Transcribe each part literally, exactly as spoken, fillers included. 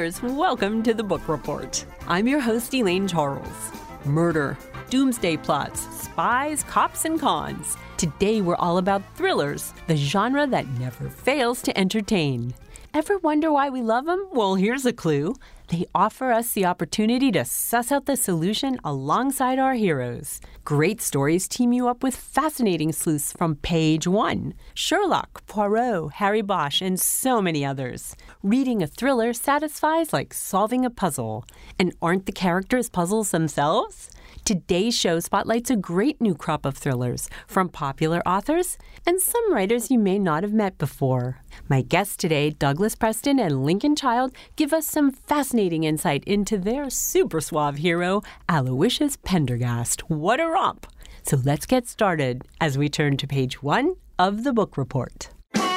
readers, welcome to the Book Report. I'm your host, Elaine Charles. Murder, doomsday plots, spies, cops, and cons. Today we're all about thrillers, the genre that never fails to entertain. Ever wonder why we love them? Well, here's a clue. They offer us the opportunity to suss out the solution alongside our heroes. Great stories team you up with fascinating sleuths from page one. Sherlock, Poirot, Harry Bosch, and so many others. Reading a thriller satisfies like solving a puzzle. And aren't the characters puzzles themselves? Today's show spotlights a great new crop of thrillers from popular authors and some writers you may not have met before. My guests today, Douglas Preston and Lincoln Child, give us some fascinating insight into their super suave hero, Aloysius Pendergast. What a romp! So let's get started as we turn to page one of the Book Report.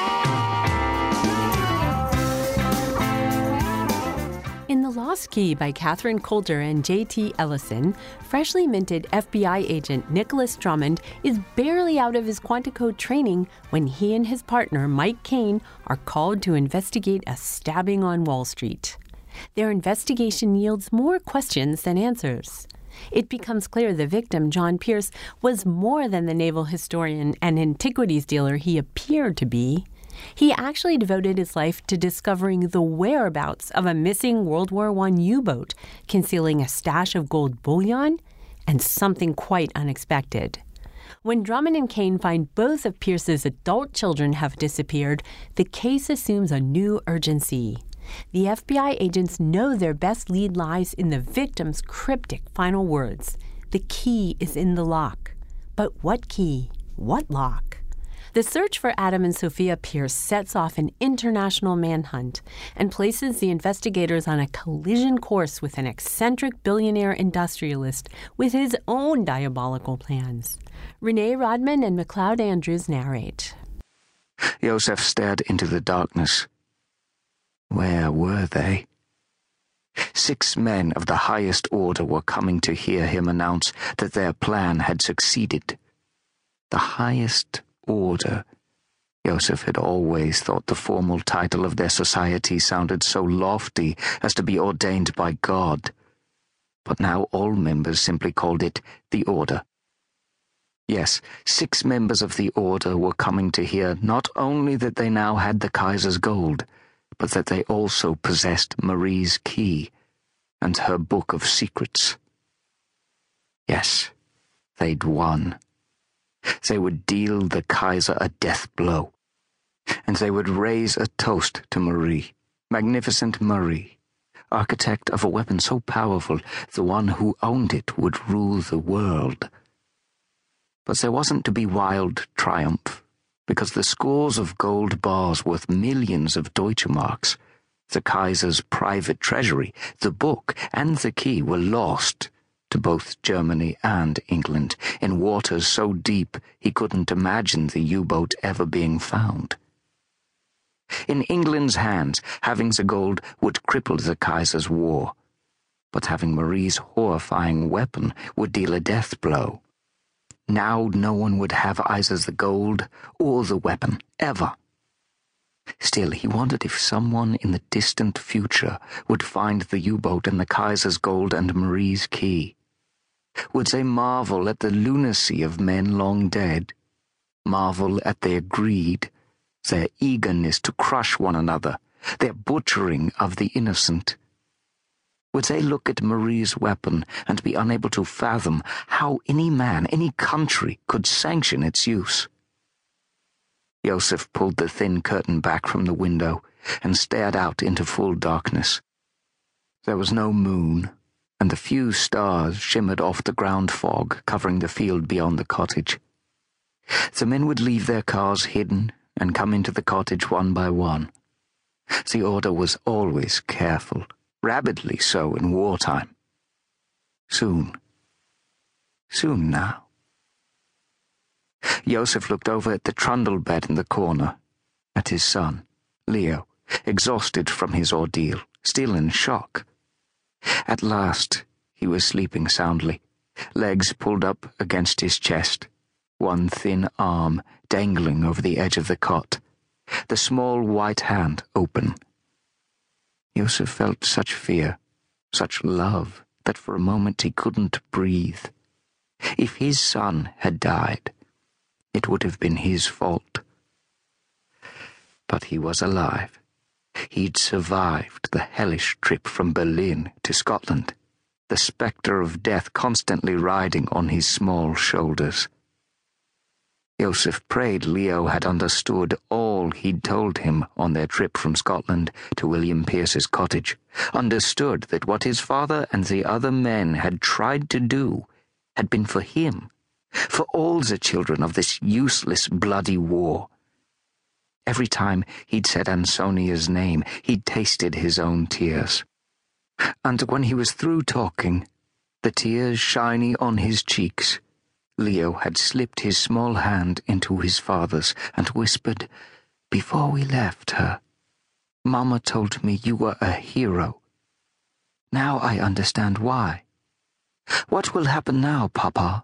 In The Lost Key by Catherine Coulter and J T Ellison, freshly minted F B I agent Nicholas Drummond is barely out of his Quantico training when he and his partner, Mike Kane, are called to investigate a stabbing on Wall Street. Their investigation yields more questions than answers. It becomes clear the victim, John Pierce, was more than the naval historian and antiquities dealer he appeared to be. He actually devoted his life to discovering the whereabouts of a missing World War One U-boat, concealing a stash of gold bullion and something quite unexpected. When Drummond and Kane find both of Pierce's adult children have disappeared, the case assumes a new urgency. The F B I agents know their best lead lies in the victim's cryptic final words. The key is in the lock. But what key? What lock? The search for Adam and Sophia Pierce sets off an international manhunt and places the investigators on a collision course with an eccentric billionaire industrialist with his own diabolical plans. Renee Rodman and McLeod Andrews narrate. Joseph stared into the darkness. Where were they? Six men of the highest order were coming to hear him announce that their plan had succeeded. The highest order. Joseph had always thought the formal title of their society sounded so lofty as to be ordained by God. But now all members simply called it the Order. Yes, six members of the Order were coming to hear not only that they now had the Kaiser's gold, but that they also possessed Marie's key and her book of secrets. Yes, they'd won. They would deal the Kaiser a death blow, and they would raise a toast to Marie, Magnificent Marie, architect of a weapon so powerful the one who owned it would rule the world. But there wasn't to be wild triumph, because the scores of gold bars worth millions of Deutschemarks, the Kaiser's private treasury, the book, and the key were lost to both Germany and England, in waters so deep he couldn't imagine the U-boat ever being found. In England's hands, having the gold would cripple the Kaiser's war, but having Marie's horrifying weapon would deal a death blow. Now no one would have either the gold or the weapon, ever. Still, he wondered if someone in the distant future would find the U-boat and the Kaiser's gold and Marie's key. Would they marvel at the lunacy of men long dead, marvel at their greed, their eagerness to crush one another, their butchering of the innocent? Would they look at Marie's weapon and be unable to fathom how any man, any country, could sanction its use? Joseph pulled the thin curtain back from the window and stared out into full darkness. There was no moon, and the few stars shimmered off the ground fog covering the field beyond the cottage. The men would leave their cars hidden and come into the cottage one by one. The Order was always careful, rabidly so in wartime. Soon, soon now. Joseph looked over at the trundle bed in the corner, at his son, Leo, exhausted from his ordeal, still in shock. At last, he was sleeping soundly, legs pulled up against his chest, one thin arm dangling over the edge of the cot, the small white hand open. Yosef felt such fear, such love, that for a moment he couldn't breathe. If his son had died, it would have been his fault. But he was alive. He'd survived the hellish trip from Berlin to Scotland, the spectre of death constantly riding on his small shoulders. Yosef prayed Leo had understood all he'd told him on their trip from Scotland to William Pierce's cottage, understood that what his father and the other men had tried to do had been for him, for all the children of this useless, bloody war. Every time he'd said Ansonia's name, he'd tasted his own tears. And when he was through talking, the tears shiny on his cheeks, Leo had slipped his small hand into his father's and whispered, "Before we left her, Mama told me you were a hero. Now I understand why. What will happen now, Papa?"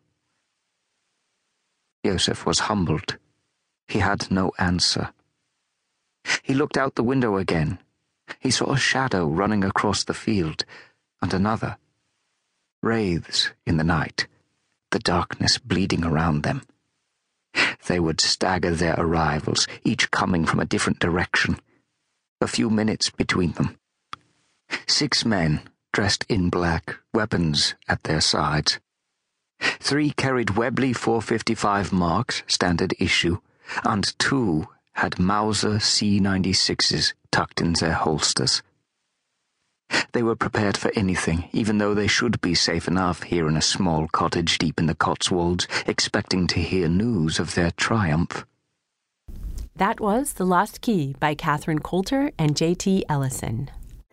Yosef was humbled. He had no answer. He looked out the window again. He saw a shadow running across the field, and another. Wraiths in the night, the darkness bleeding around them. They would stagger their arrivals, each coming from a different direction. A few minutes between them. Six men, dressed in black, weapons at their sides. Three carried Webley four fifty-five Marks, standard issue, and two had Mauser C ninety-sixes tucked in their holsters. They were prepared for anything, even though they should be safe enough here in a small cottage deep in the Cotswolds, expecting to hear news of their triumph. That was The Lost Key by Catherine Coulter and J T Ellison.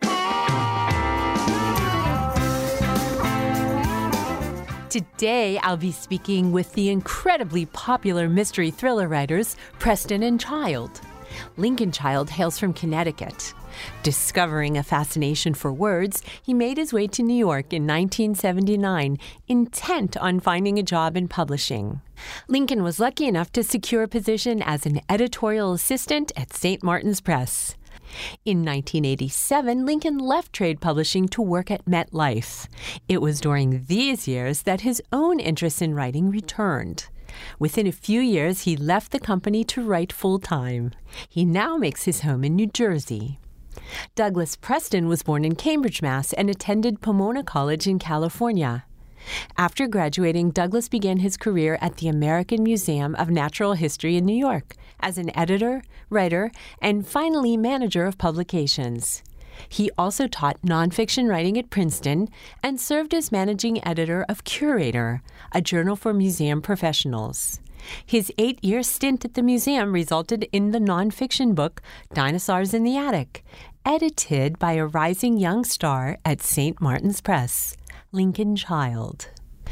Today, I'll be speaking with the incredibly popular mystery thriller writers Preston and Child. Lincoln Child hails from Connecticut. Discovering a fascination for words, he made his way to New York in nineteen seventy-nine, intent on finding a job in publishing. Lincoln was lucky enough to secure a position as an editorial assistant at Saint Martin's Press. In nineteen eighty-seven, Lincoln left trade publishing to work at MetLife. It was during these years that his own interest in writing returned. Within a few years, he left the company to write full-time. He now makes his home in New Jersey. Douglas Preston was born in Cambridge, Mass. And attended Pomona College in California. After graduating, Douglas began his career at the American Museum of Natural History in New York as an editor, writer, and finally manager of publications. He also taught nonfiction writing at Princeton and served as managing editor of Curator, a journal for museum professionals. His eight-year stint at the museum resulted in the nonfiction book Dinosaurs in the Attic, edited by a rising young star at Saint Martin's Press, Lincoln Child.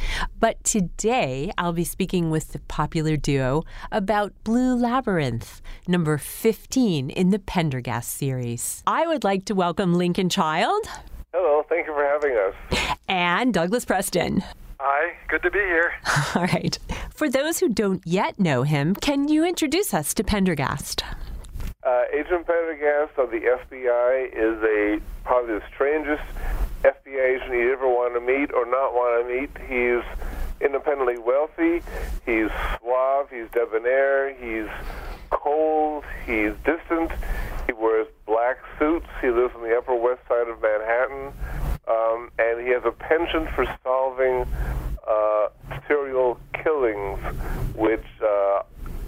But today, I'll be speaking with the popular duo about Blue Labyrinth, number fifteen in the Pendergast series. I would like to welcome Lincoln Child. Hello, thank you for having us. And Douglas Preston. Hi, good to be here. All right. For those who don't yet know him, can you introduce us to Pendergast? Uh, Agent Pendergast of the F B I is a probably the strangest F B I agent you'd ever want to meet or not want to meet. He's independently wealthy, he's suave, he's debonair, he's cold, he's distant, he wears black suits, he lives on the Upper West Side of Manhattan, um, and he has a penchant for solving uh, serial killings, which uh,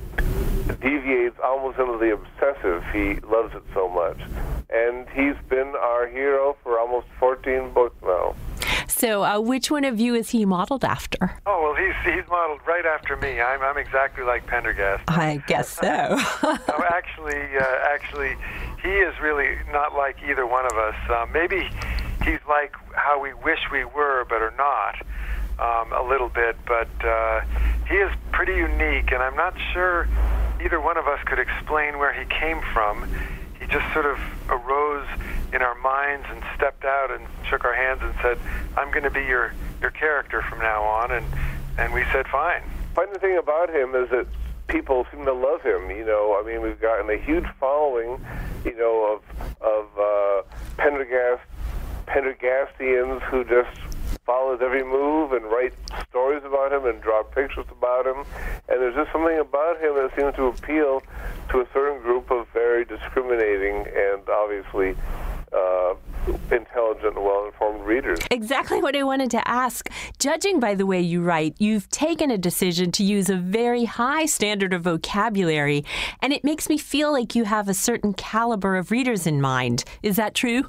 deviates almost into the obsessive. He loves it so much. And he's been our hero for almost fourteen books now. So uh, which one of you is he modeled after? Oh, well, he's he's modeled right after me. I'm I'm exactly like Pendergast. I guess so. no, actually, uh, actually, he is really not like either one of us. Uh, maybe he's like how we wish we were, but are not, um, a little bit. But uh, he is pretty unique, and I'm not sure either one of us could explain where he came from. He just sort of arose in our minds and stepped out and shook our hands and said, "I'm going to be your, your character from now on," and, and we said, fine. Funny thing about him is that people seem to love him. You know, I mean, we've gotten a huge following you know, of of uh, Pendergast Pendergastians who just follows every move and write stories about him and draw pictures about him. And there's just something about him that seems to appeal to a certain group of very discriminating and obviously uh, intelligent and well-informed readers. Exactly what I wanted to ask. Judging by the way you write, you've taken a decision to use a very high standard of vocabulary, and it makes me feel like you have a certain caliber of readers in mind. Is that true?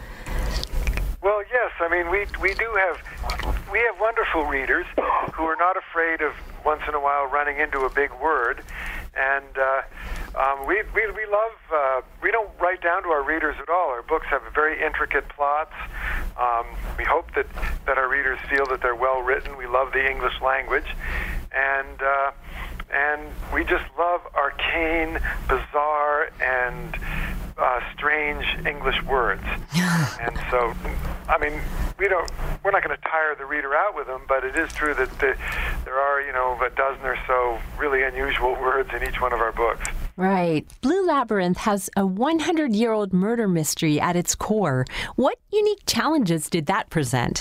Well, yes. I mean, we we do have we have wonderful readers who are not afraid of once in a while running into a big word, and uh, um, we we we love. Uh, we don't write down to our readers at all. Our books have very intricate plots. Um, we hope that that our readers feel that they're well written. We love the English language, and uh, and we just love arcane, bizarre, and Uh, strange English words. And so, I mean, we don't, we're not going to tire the reader out with them, but it is true that the, there are, you know, a dozen or so really unusual words in each one of our books. Right. Blue Labyrinth has a hundred-year-old murder mystery at its core. What unique challenges did that present?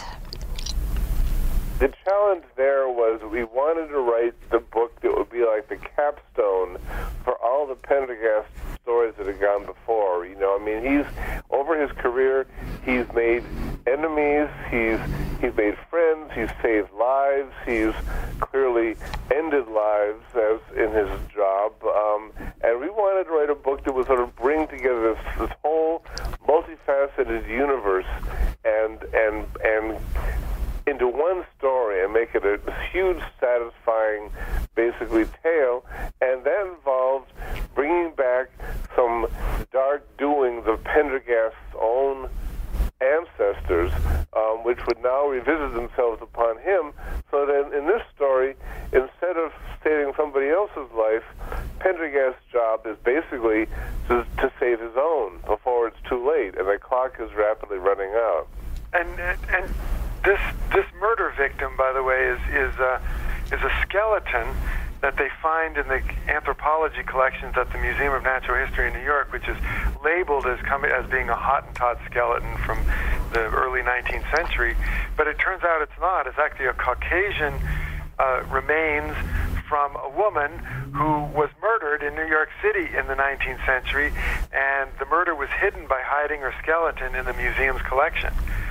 The challenge there was we wanted to write the book that would be like the capstone for all the Pendergast stories that had gone before. You know, I mean, he's, over his career, he's made enemies, he's he's made friends, he's saved lives, he's clearly ended lives as in his job. Um, and we wanted to write a book that would sort of bring together this, this whole multifaceted universe and and and into one story and make it a huge, satisfying, basically, tale. And that involved bringing back some dark doings of Pendergast's own ancestors, um, which would now revisit themselves upon him, so that in this story, instead of saving somebody else's life, Pendergast's job is basically to, to save his own before it's too late, and the clock is rapidly running out. And and, and This this murder victim, by the way, is is uh, is a skeleton that they find in the anthropology collections at the Museum of Natural History in New York, which is labeled as coming as being a Hottentot skeleton from the early nineteenth century. But it turns out it's not. It's actually a Caucasian uh, remains from a woman who was murdered in New York City in the nineteenth century, and the murder was hidden by hiding her skeleton in the museum's collection.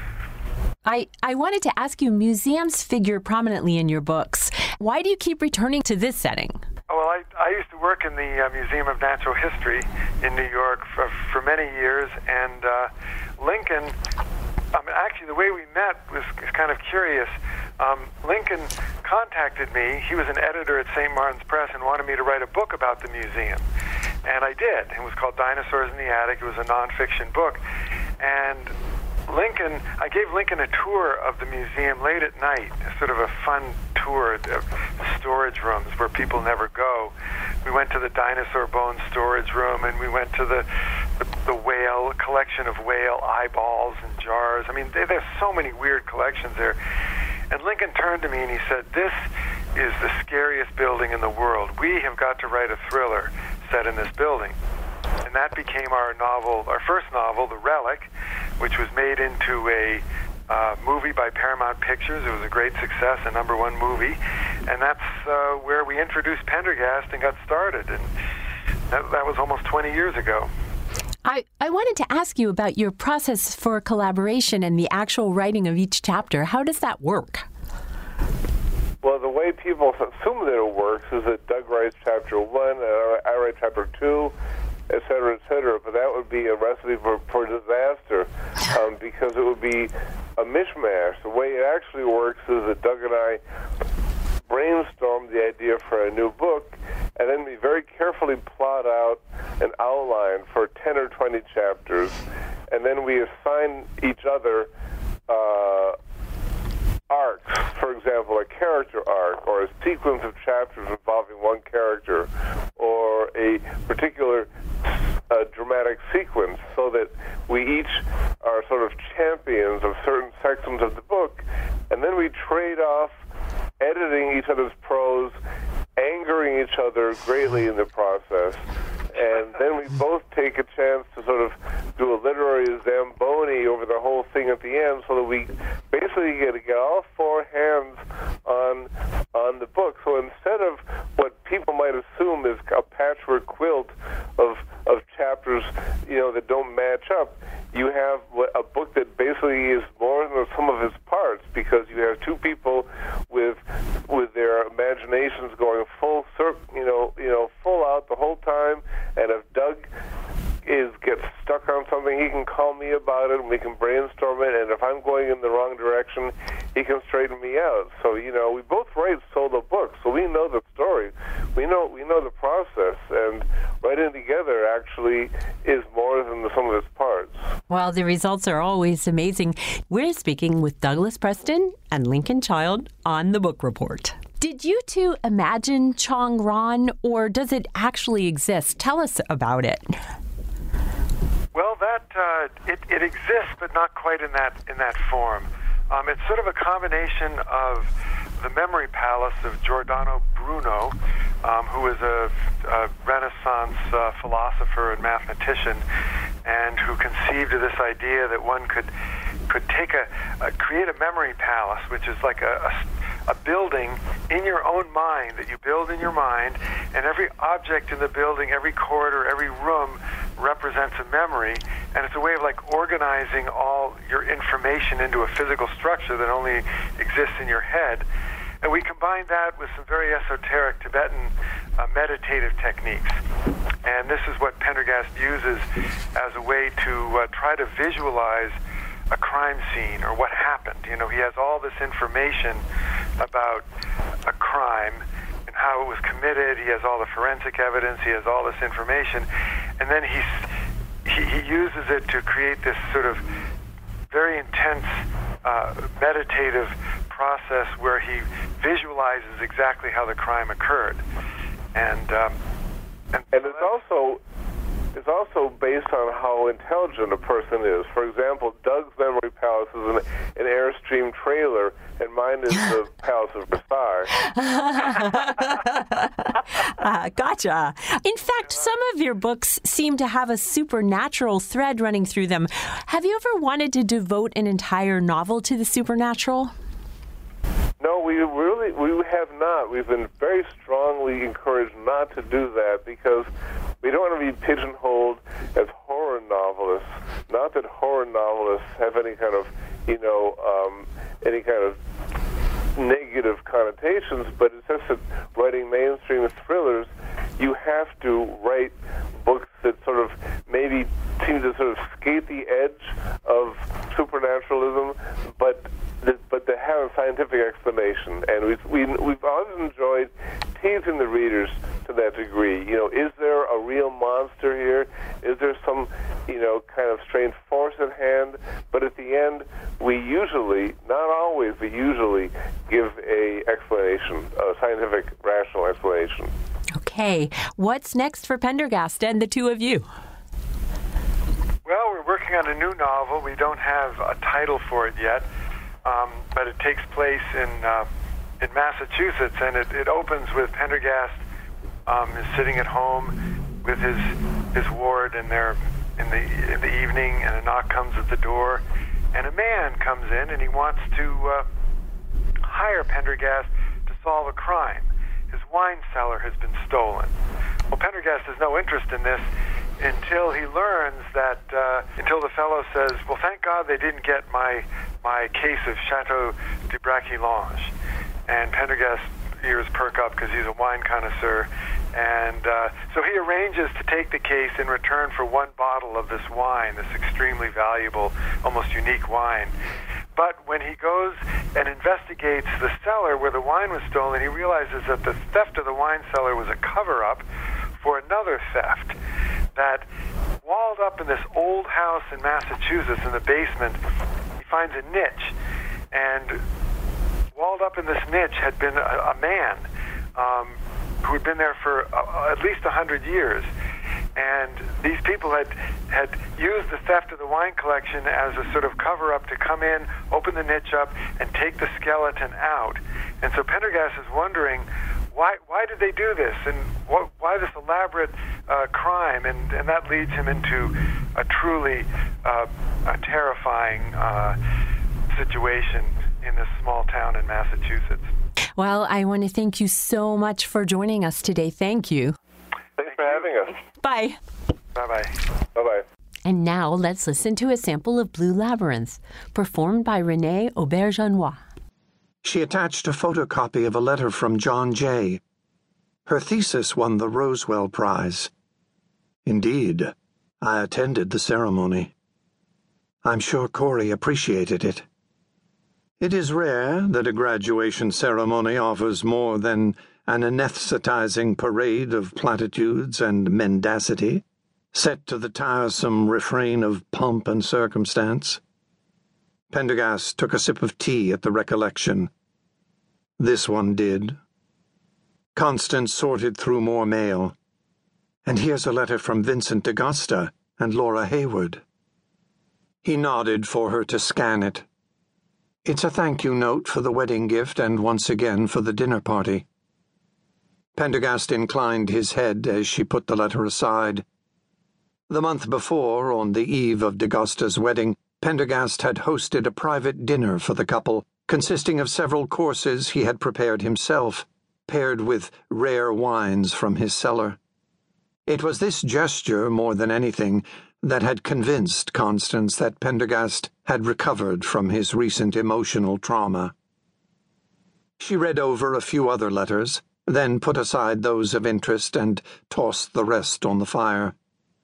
I, I wanted to ask you, museums figure prominently in your books. Why do you keep returning to this setting? Well, I, I used to work in the uh, Museum of Natural History in New York for, for many years, and uh, Lincoln, um, actually the way we met was kind of curious. Um, Lincoln contacted me. He was an editor at Saint Martin's Press and wanted me to write a book about the museum. And I did. It was called Dinosaurs in the Attic. It was a nonfiction book. And Lincoln, I gave Lincoln a tour of the museum late at night, sort of a fun tour of the storage rooms where people never go. We went to the dinosaur bone storage room, and we went to the the, the whale collection of whale eyeballs and jars. I mean, they, there's so many weird collections there. And Lincoln turned to me and he said, "This is the scariest building in the world. We have got to write a thriller set in this building." And that became our novel, our first novel, The Relic, which was made into a uh, movie by Paramount Pictures. It was a great success, a number one movie. And that's uh, where we introduced Pendergast and got started. And that, that was almost twenty years ago. I, I wanted to ask you about your process for collaboration and the actual writing of each chapter. How does that work? Well, the way people assume that it works is that Doug writes chapter one, and I write chapter two, et cetera, et cetera, but that would be a recipe for, for disaster um, because it would be a mishmash. The way it actually works is that Doug and I brainstorm the idea for a new book, and then we very carefully plot out an outline for ten or twenty chapters, and then we assign each other uh, arcs. For example, a character arc, or a sequence of chapters involving one character, or a particular uh, dramatic sequence, so that we each are sort of champions of certain sections of the book, and then we trade off editing each other's prose, angering each other greatly in the process, and then we both take a chance to sort of do a literary Zamboni over the whole thing at the end, so that we basically get to get all four hands on on the book. So instead of what people might assume is a patchwork quilt of of chapters, you know, that don't match up, you have a book that basically is more than the sum of its parts, because you have two people with with their imaginations going full circle, you know, you know, full out the whole time. And if Doug is gets stuck on something, he can call me about it, and we can brainstorm it. And if I'm going in the wrong direction, he can straighten me out. So, you know, we both write solo books, so we know the story, we know we know the process, and writing together actually is more than the sum of its parts. Well, the results are always amazing. We're speaking with Douglas Preston and Lincoln Child on The Book Report. Did you two imagine Chong-Ron, or does it actually exist? Tell us about it. Well, that uh, it, it exists, but not quite in that in that form. Um, it's sort of a combination of the Memory Palace of Giordano Bruno, um, who is a, a Renaissance uh, philosopher and mathematician, and who conceived of this idea that one could could take a, a create a memory palace, which is like a, a, a building in your own mind that you build in your mind, and every object in the building, every corridor, every room represents a memory, and it's a way of like organizing all your information into a physical structure that only exists in your head. And we combine that with some very esoteric Tibetan uh, meditative techniques. And this is what Pendergast uses as a way to uh, try to visualize a crime scene or what happened. You know, he has all this information about a crime and how it was committed. He has all the forensic evidence. He has all this information. And then he's, he, he uses it to create this sort of very intense uh, meditative process where he visualizes exactly how the crime occurred. And, um, and, and it's also it's also based on how intelligent a person is. For example, Doug's Memory Palace is an, an Airstream trailer, and mine is the Palace of Versailles. uh, gotcha. In fact, some of your books seem to have a supernatural thread running through them. Have you ever wanted to devote an entire novel to the supernatural? No, we really we have not. We've been very strongly encouraged not to do that because we don't want to be pigeonholed as horror novelists. Not that horror novelists have any kind of, you know, um, any kind of negative connotations, but it's just that writing mainstream thrillers, you have to write books that sort of maybe seem to sort of skate the edge of supernaturalism, but but to have a scientific explanation. And we've, we, we've always enjoyed teasing the readers to that degree. You know, is there a real monster here? Is there some, you know, kind of strange force at hand? But at the end, we usually, not always, but usually give a explanation, a scientific, rational explanation. Okay. What's next for Pendergast and the two of you? Well, we're working on a new novel. We don't have a title for it yet. Um, but it takes place in uh, in Massachusetts, and it, it opens with Pendergast um, is sitting at home with his his ward, and they're in the in the evening, and a knock comes at the door, and a man comes in, and he wants to uh, hire Pendergast to solve a crime. His wine cellar has been stolen. Well, Pendergast has no interest in this until he learns that, uh, until the fellow says, well, thank God they didn't get my my case of Chateau de Braquillange. And Pendergast's ears perk up because he's a wine connoisseur. And uh, so he arranges to take the case in return for one bottle of this wine, this extremely valuable, almost unique wine. But when he goes and investigates the cellar where the wine was stolen, he realizes that the theft of the wine cellar was a cover-up for another theft. That walled up in this old house in Massachusetts in the basement, he finds a niche. And walled up in this niche had been a, a man um, who had been there for uh, at least a hundred years. And these people had had used the theft of the wine collection as a sort of cover-up to come in, open the niche up, and take the skeleton out. And so Pendergast is wondering why why did they do this, and what, why this elaborate uh, crime, and, and that leads him into a truly uh, a terrifying uh, situation in this small town in Massachusetts. Well, I want to thank you so much for joining us today. Thank you. Thanks for having us. Bye. Bye-bye. Bye-bye. And now let's listen to a sample of Blue Labyrinth, performed by Renee Auberjonois. She attached a photocopy of a letter from John Jay. Her thesis won the Roswell Prize. Indeed, I attended the ceremony. I'm sure Corey appreciated it. It is rare that a graduation ceremony offers more than an anesthetizing parade of platitudes and mendacity, set to the tiresome refrain of pomp and circumstance. Pendergast took a sip of tea at the recollection. This one did. Constance sorted through more mail. And here's a letter from Vincent d'Agosta and Laura Hayward. He nodded for her to scan it. It's a thank you note for the wedding gift and once again for the dinner party. Pendergast inclined his head as she put the letter aside. The month before, on the eve of d'Agosta's wedding, Pendergast had hosted a private dinner for the couple, consisting of several courses he had prepared himself, paired with rare wines from his cellar. It was this gesture, more than anything, that had convinced Constance that Pendergast had recovered from his recent emotional trauma. She read over a few other letters, then put aside those of interest and tossed the rest on the fire.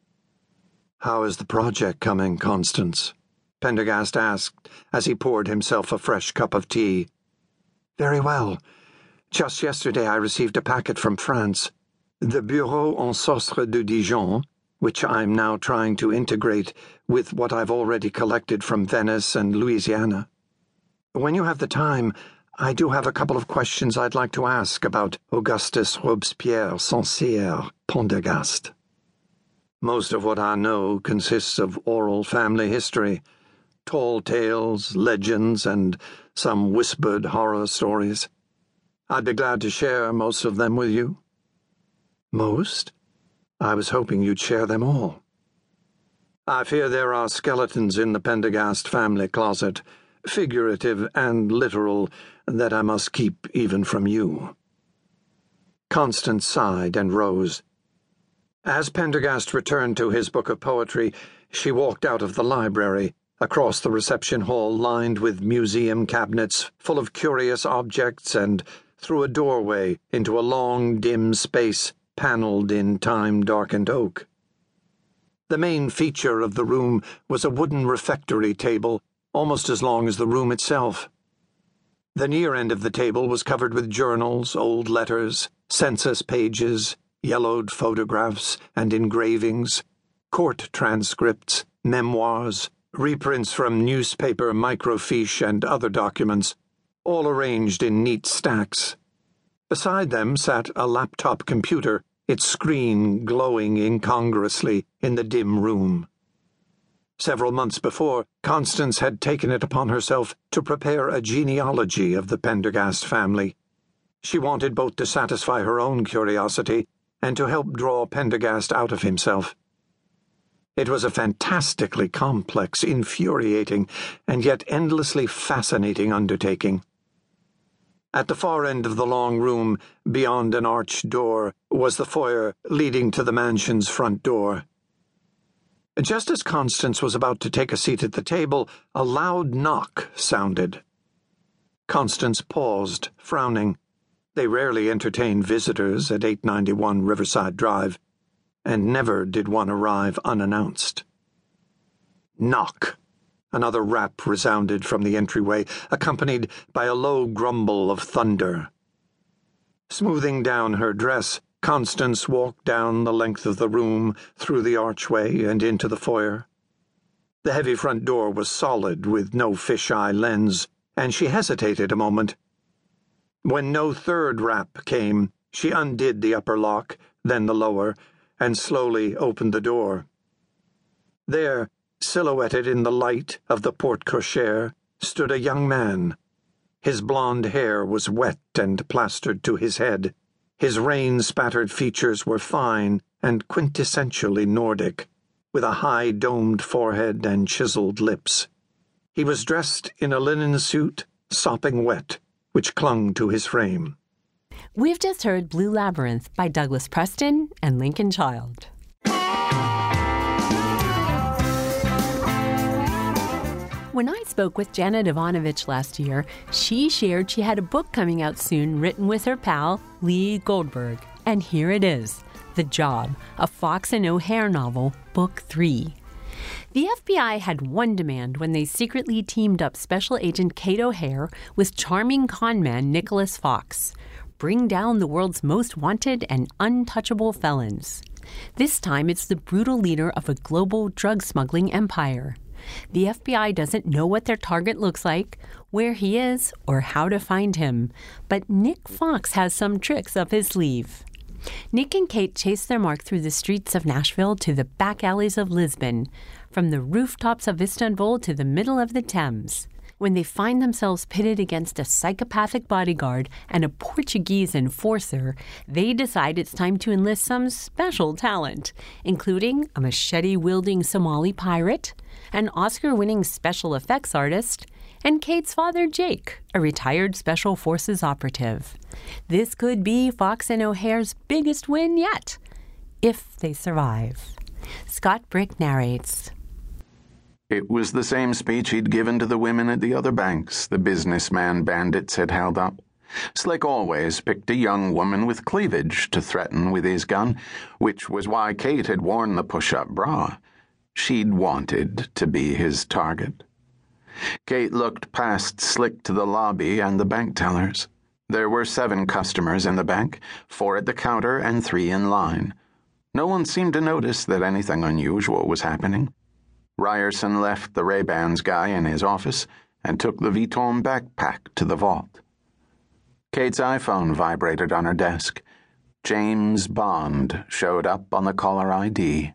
"How is the project coming, Constance?" Pendergast asked as he poured himself a fresh cup of tea. "Very well. Just yesterday I received a packet from France, the Bureau en Sostre de Dijon, which I'm now trying to integrate with what I've already collected from Venice and Louisiana. When you have the time, I do have a couple of questions I'd like to ask about Augustus Robespierre Saint-Cyr Pendergast. Most of what I know consists of oral family history, tall tales, legends, and some whispered horror stories. I'd be glad to share most of them with you." "Most? I was hoping you'd share them all." "I fear there are skeletons in the Pendergast family closet, figurative and literal, that I must keep even from you." Constance sighed and rose. As Pendergast returned to his book of poetry, she walked out of the library, across the reception hall lined with museum cabinets full of curious objects, and through a doorway into a long, dim space panelled in time-darkened oak. The main feature of the room was a wooden refectory table, almost as long as the room itself. The near end of the table was covered with journals, old letters, census pages, yellowed photographs and engravings, court transcripts, memoirs, reprints from newspaper microfiche and other documents, all arranged in neat stacks. Beside them sat a laptop computer, its screen glowing incongruously in the dim room. Several months before, Constance had taken it upon herself to prepare a genealogy of the Pendergast family. She wanted both to satisfy her own curiosity and to help draw Pendergast out of himself. It was a fantastically complex, infuriating, and yet endlessly fascinating undertaking. At the far end of the long room, beyond an arched door, was the foyer leading to the mansion's front door. Just as Constance was about to take a seat at the table, a loud knock sounded. Constance paused, frowning. They rarely entertained visitors at eight ninety-one Riverside Drive, and never did one arrive unannounced. Knock! Another rap resounded from the entryway, accompanied by a low grumble of thunder. Smoothing down her dress, Constance walked down the length of the room, through the archway and into the foyer. The heavy front door was solid, with no fisheye lens, and she hesitated a moment. When no third rap came, she undid the upper lock, then the lower, and slowly opened the door. There, silhouetted in the light of the porte-cochere, stood a young man. His blonde hair was wet and plastered to his head. His rain-spattered features were fine and quintessentially Nordic, with a high domed forehead and chiseled lips. He was dressed in a linen suit, sopping wet, which clung to his frame. We've just heard Blue Labyrinth by Douglas Preston and Lincoln Child. When I spoke with Janet Ivanovich last year, she shared she had a book coming out soon written with her pal, Lee Goldberg. And here it is, The Job, a Fox and O'Hare novel, Book three. The F B I had one demand when they secretly teamed up Special Agent Kate O'Hare with charming conman Nicholas Fox. Bring down the world's most wanted and untouchable felons. This time it's the brutal leader of a global drug smuggling empire. The F B I doesn't know what their target looks like, where he is, or how to find him. But Nick Fox has some tricks up his sleeve. Nick and Kate chase their mark through the streets of Nashville to the back alleys of Lisbon, from the rooftops of Istanbul to the middle of the Thames. When they find themselves pitted against a psychopathic bodyguard and a Portuguese enforcer, they decide it's time to enlist some special talent, including a machete-wielding Somali pirate, an Oscar-winning special effects artist, and Kate's father, Jake, a retired Special Forces operative. This could be Fox and O'Hare's biggest win yet, if they survive. Scott Brick narrates. It was the same speech he'd given to the women at the other banks the businessman bandits had held up. Slick always picked a young woman with cleavage to threaten with his gun, which was why Kate had worn the push-up bra. She'd wanted to be his target. Kate looked past Slick to the lobby and the bank tellers. There were seven customers in the bank, four at the counter and three in line. No one seemed to notice that anything unusual was happening. Ryerson left the Ray-Bans guy in his office and took the Vuitton backpack to the vault. Kate's iPhone vibrated on her desk. James Bond showed up on the caller I D.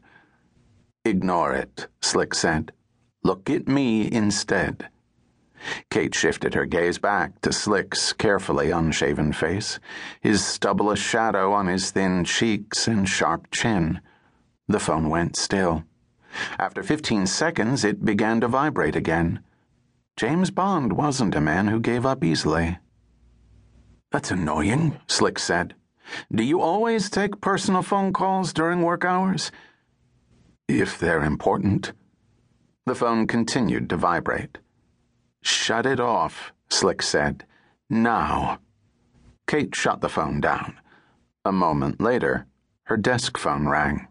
Ignore it, Slick said. Look at me instead. Kate shifted her gaze back to Slick's carefully unshaven face, his stubble a shadow on his thin cheeks and sharp chin. The phone went still. After fifteen seconds, it began to vibrate again. James Bond wasn't a man who gave up easily. That's annoying, Slick said. Do you always take personal phone calls during work hours? If they're important. The phone continued to vibrate. Shut it off, Slick said. Now. Kate shut the phone down. A moment later, her desk phone rang.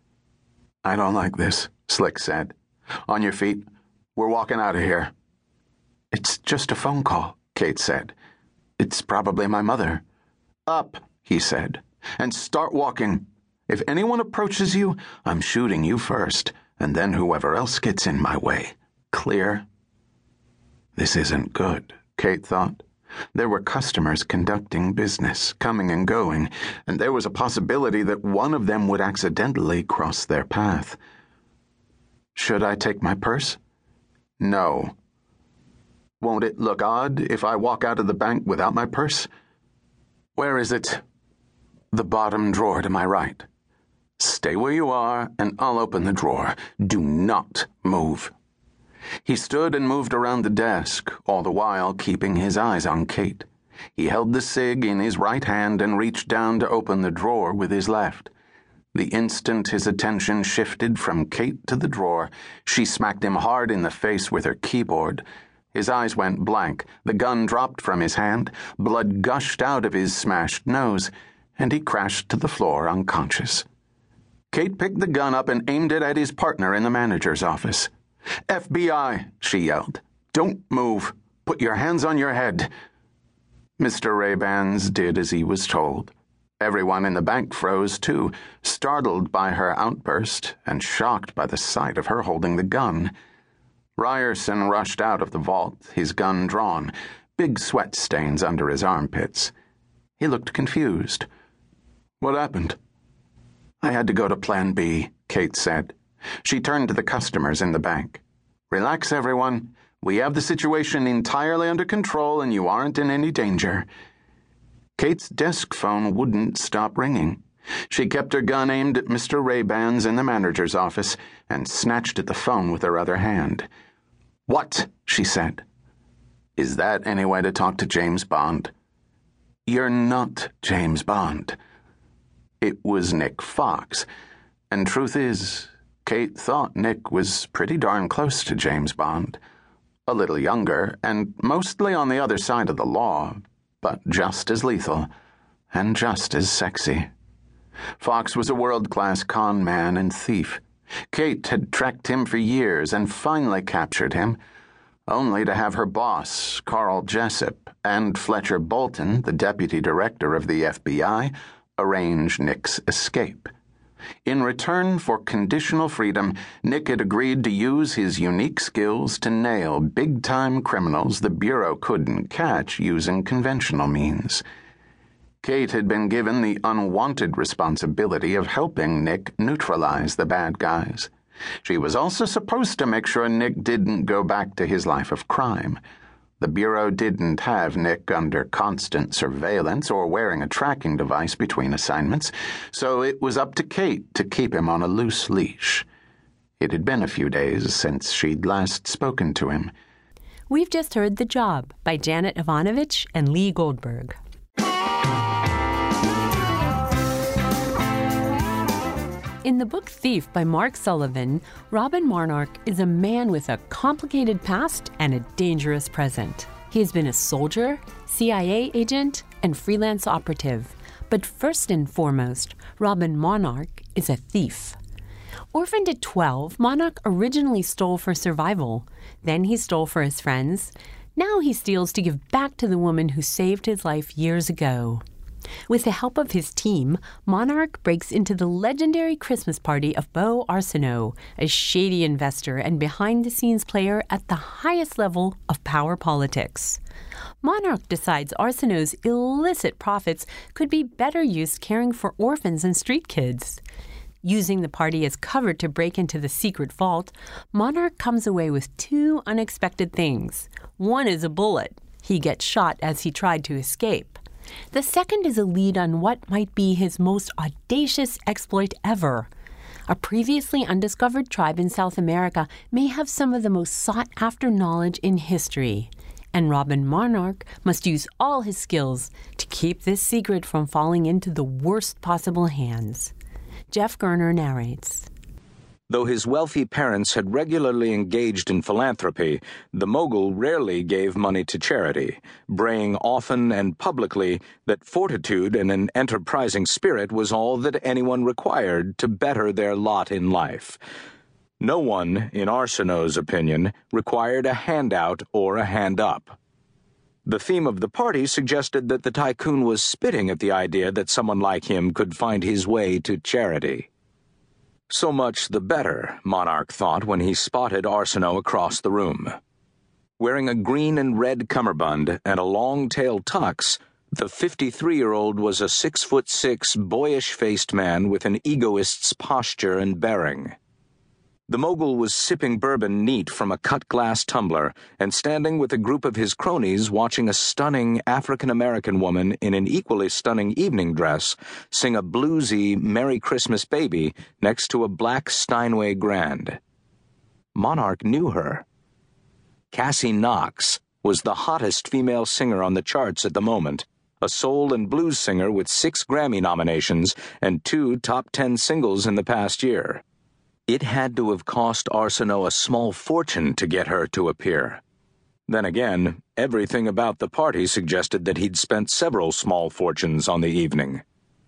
I don't like this, Slick said. On your feet. We're walking out of here. It's just a phone call, Kate said. It's probably my mother. Up, he said, and start walking. If anyone approaches you, I'm shooting you first, and then whoever else gets in my way. Clear? This isn't good, Kate thought. There were customers conducting business, coming and going, and there was a possibility that one of them would accidentally cross their path. Should I take my purse? No. Won't it look odd if I walk out of the bank without my purse? Where is it? The bottom drawer to my right. Stay where you are, and I'll open the drawer. Do not move. He stood and moved around the desk, all the while keeping his eyes on Kate. He held the cig in his right hand and reached down to open the drawer with his left. The instant his attention shifted from Kate to the drawer, she smacked him hard in the face with her keyboard. His eyes went blank, the gun dropped from his hand, blood gushed out of his smashed nose, and he crashed to the floor unconscious. Kate picked the gun up and aimed it at his partner in the manager's office. F B I, she yelled. Don't move. Put your hands on your head. Mister Ray-Bans did as he was told. Everyone in the bank froze, too, startled by her outburst and shocked by the sight of her holding the gun. Ryerson rushed out of the vault, his gun drawn, big sweat stains under his armpits. He looked confused. What happened? I had to go to Plan B, Kate said. She turned to the customers in the bank. Relax, everyone. We have the situation entirely under control and you aren't in any danger. Kate's desk phone wouldn't stop ringing. She kept her gun aimed at Mister Ray-Bans in the manager's office and snatched at the phone with her other hand. "What?" she said. "Is that any way to talk to James Bond?" "You're not James Bond." It was Nick Fox, and truth is, Kate thought Nick was pretty darn close to James Bond. A little younger, and mostly on the other side of the law, but just as lethal, and just as sexy. Fox was a world-class con man and thief. Kate had tracked him for years and finally captured him, only to have her boss, Carl Jessup, and Fletcher Bolton, the deputy director of the F B I, arrange Nick's escape. In return for conditional freedom, Nick had agreed to use his unique skills to nail big-time criminals the Bureau couldn't catch using conventional means. Kate had been given the unwanted responsibility of helping Nick neutralize the bad guys. She was also supposed to make sure Nick didn't go back to his life of crime. The Bureau didn't have Nick under constant surveillance or wearing a tracking device between assignments, so it was up to Kate to keep him on a loose leash. It had been a few days since she'd last spoken to him. We've just heard The Job by Janet Ivanovich and Lee Goldberg. In the book Thief by Mark Sullivan, Robin Monarch is a man with a complicated past and a dangerous present. He has been a soldier, C I A agent, and freelance operative. But first and foremost, Robin Monarch is a thief. Orphaned at twelve, Monarch originally stole for survival. Then he stole for his friends. Now he steals to give back to the woman who saved his life years ago. With the help of his team, Monarch breaks into the legendary Christmas party of Beau Arsenault, a shady investor and behind-the-scenes player at the highest level of power politics. Monarch decides Arsenault's illicit profits could be better used caring for orphans and street kids. Using the party as cover to break into the secret vault, Monarch comes away with two unexpected things. One is a bullet. He gets shot as he tried to escape. The second is a lead on what might be his most audacious exploit ever. A previously undiscovered tribe in South America may have some of the most sought-after knowledge in history, and Robin Monarch must use all his skills to keep this secret from falling into the worst possible hands. Jeff Gerner narrates. Though his wealthy parents had regularly engaged in philanthropy, the mogul rarely gave money to charity, braying often and publicly that fortitude and an enterprising spirit was all that anyone required to better their lot in life. No one, in Arsenault's opinion, required a handout or a hand-up. The theme of the party suggested that the tycoon was spitting at the idea that someone like him could find his way to charity. So much the better, Monarch thought when he spotted Arsenault across the room. Wearing a green and red cummerbund and a long-tailed tux, the fifty-three-year-old was a six-foot-six, boyish-faced man with an egoist's posture and bearing. The mogul was sipping bourbon neat from a cut-glass tumbler and standing with a group of his cronies watching a stunning African-American woman in an equally stunning evening dress sing a bluesy Merry Christmas Baby next to a black Steinway Grand. Monarch knew her. Cassie Knox was the hottest female singer on the charts at the moment, a soul and blues singer with six Grammy nominations and two top ten singles in the past year. It had to have cost Arsenault a small fortune to get her to appear. Then again, everything about the party suggested that he'd spent several small fortunes on the evening.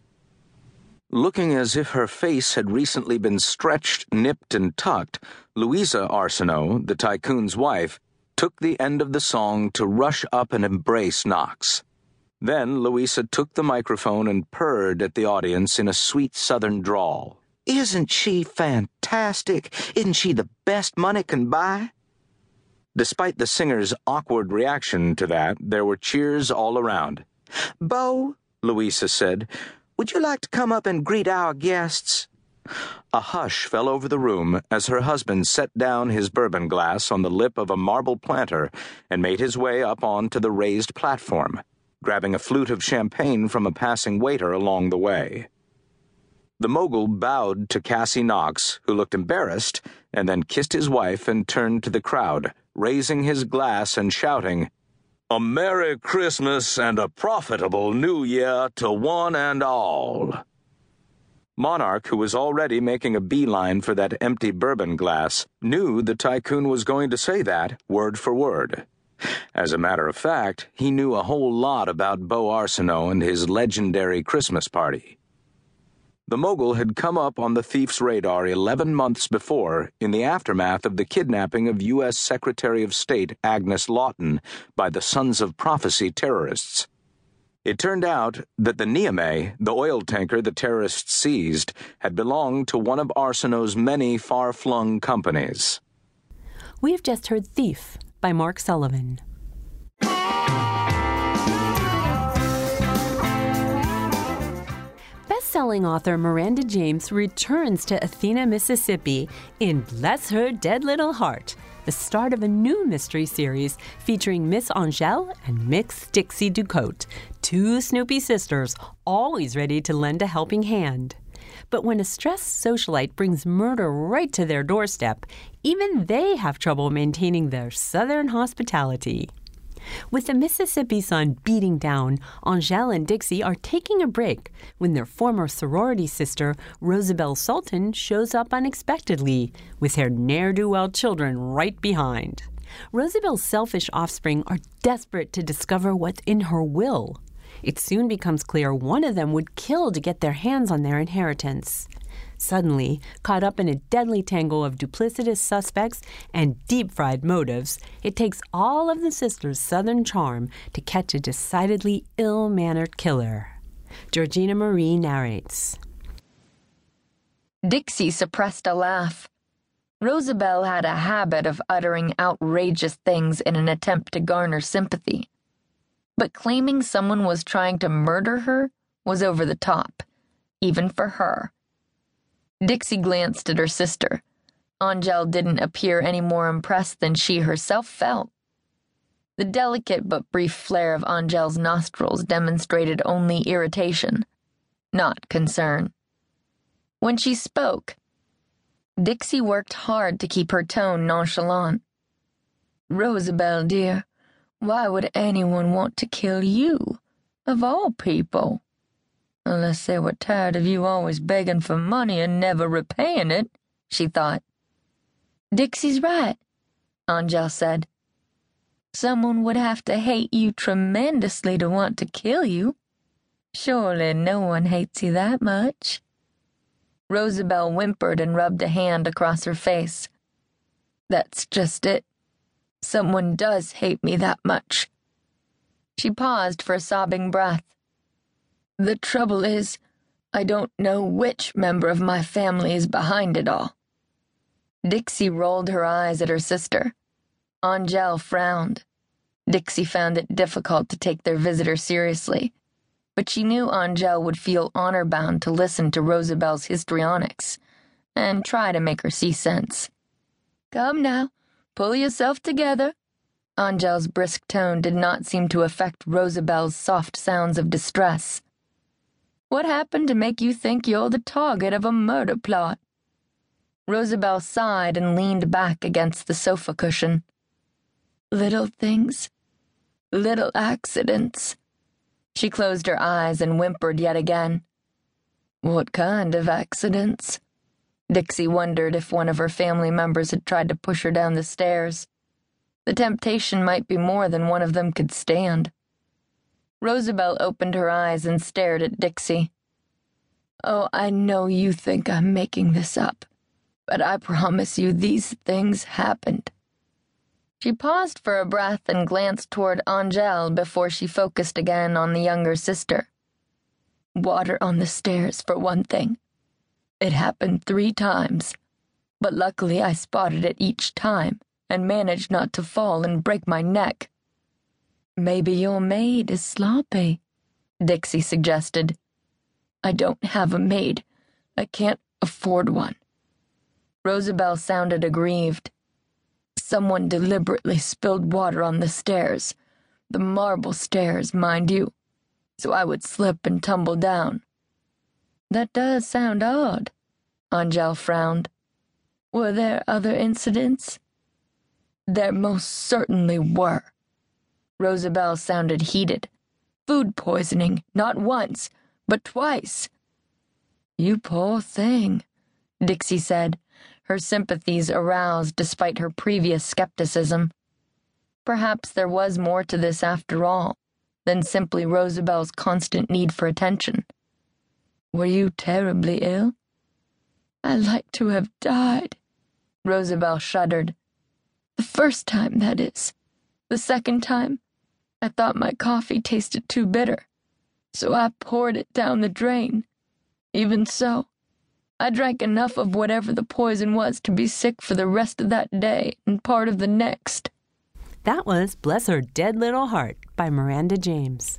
Looking as if her face had recently been stretched, nipped, and tucked, Louisa Arsenault, the tycoon's wife, took the end of the song to rush up and embrace Knox. Then Louisa took the microphone and purred at the audience in a sweet southern drawl. "Isn't she fantastic? Isn't she the best money can buy?" Despite the singer's awkward reaction to that, there were cheers all around. "Beau," Louisa said, "would you like to come up and greet our guests?" A hush fell over the room as her husband set down his bourbon glass on the lip of a marble planter and made his way up onto the raised platform. grabbing a flute of champagne from a passing waiter along the way. The mogul bowed to Cassie Knox, who looked embarrassed, and then kissed his wife and turned to the crowd, raising his glass and shouting, "A Merry Christmas and a profitable New Year to one and all." Monarch, who was already making a beeline for that empty bourbon glass, knew the tycoon was going to say that word for word. As a matter of fact, he knew a whole lot about Beau Arsenault and his legendary Christmas party. The mogul had come up on the thief's radar eleven months before in the aftermath of the kidnapping of U S Secretary of State Agnes Lawton by the Sons of Prophecy terrorists. It turned out that the Niamey, the oil tanker the terrorists seized, had belonged to one of Arsenault's many far-flung companies. We have just heard Thief by Mark Sullivan. Best-selling author Miranda James returns to Athena, Mississippi in Bless Her Dead Little Heart, the start of a new mystery series featuring Miss Angèle and Miss Dixie Ducote, two Snoopy sisters always ready to lend a helping hand. But when a stressed socialite brings murder right to their doorstep, even they have trouble maintaining their southern hospitality. With the Mississippi sun beating down, Angèle and Dixie are taking a break when their former sorority sister, Rosabelle Sultan, shows up unexpectedly, with her ne'er-do-well children right behind. Rosabelle's selfish offspring are desperate to discover what's in her will. It soon becomes clear one of them would kill to get their hands on their inheritance. Suddenly, caught up in a deadly tangle of duplicitous suspects and deep-fried motives, it takes all of the sisters' southern charm to catch a decidedly ill-mannered killer. Georgina Marie narrates. Dixie suppressed a laugh. Rosabelle had a habit of uttering outrageous things in an attempt to garner sympathy. But claiming someone was trying to murder her was over the top, even for her. Dixie glanced at her sister. Angèle didn't appear any more impressed than she herself felt. The delicate but brief flare of Angèle's nostrils demonstrated only irritation, not concern. When she spoke, Dixie worked hard to keep her tone nonchalant. "Rosabelle, dear, why would anyone want to kill you, of all people? Unless they were tired of you always begging for money and never repaying it," she thought. "Dixie's right," Angèle said. "Someone would have to hate you tremendously to want to kill you. Surely no one hates you that much." Rosabelle whimpered and rubbed a hand across her face. "That's just it. Someone does hate me that much." She paused for a sobbing breath. "The trouble is, I don't know which member of my family is behind it all." Dixie rolled her eyes at her sister. Angèle frowned. Dixie found it difficult to take their visitor seriously, but she knew Angèle would feel honor-bound to listen to Rosabelle's histrionics and try to make her see sense. "Come now, pull yourself together." Angèle's brisk tone did not seem to affect Rosabelle's soft sounds of distress. "What happened to make you think you're the target of a murder plot?" Rosabelle sighed and leaned back against the sofa cushion. "Little things. Little accidents." She closed her eyes and whimpered yet again. "What kind of accidents?" Dixie wondered if one of her family members had tried to push her down the stairs. The temptation might be more than one of them could stand. Rosabelle opened her eyes and stared at Dixie. "Oh, I know you think I'm making this up, but I promise you these things happened." She paused for a breath and glanced toward Angèle before she focused again on the younger sister. "Water on the stairs, for one thing. It happened three times, but luckily I spotted it each time and managed not to fall and break my neck." "Maybe your maid is sloppy," Dixie suggested. "I don't have a maid. I can't afford one." Rosabelle sounded aggrieved. "Someone deliberately spilled water on the stairs. The marble stairs, mind you, so I would slip and tumble down. That does sound odd. Angel frowned. Were there other incidents? There most certainly were. Rosabelle sounded heated. Food poisoning, not once, but twice. You poor thing, Dixie said, her sympathies aroused despite her previous skepticism. Perhaps there was more to this after all than simply Rosabelle's constant need for attention. Were you terribly ill? I'd like to have died. Rosabelle shuddered. The first time, that is. The second time, I thought my coffee tasted too bitter, so I poured it down the drain. Even so, I drank enough of whatever the poison was to be sick for the rest of that day and part of the next. That was Bless Her Dead Little Heart by Miranda James.